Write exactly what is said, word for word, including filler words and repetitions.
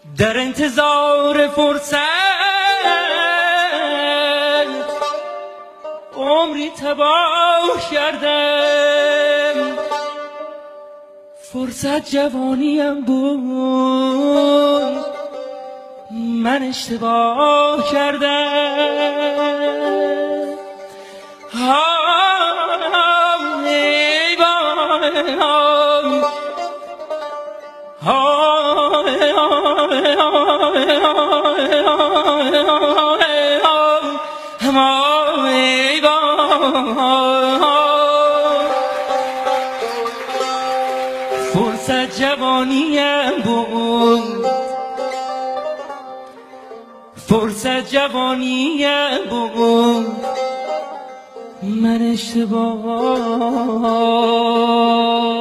در انتظار فرصت عمری تباه کردم. فرصت جوانیم بود، من اشتباه کردم. ای وای فرصت جوانیم بود، فرصت جوانیم بود، من اشتباه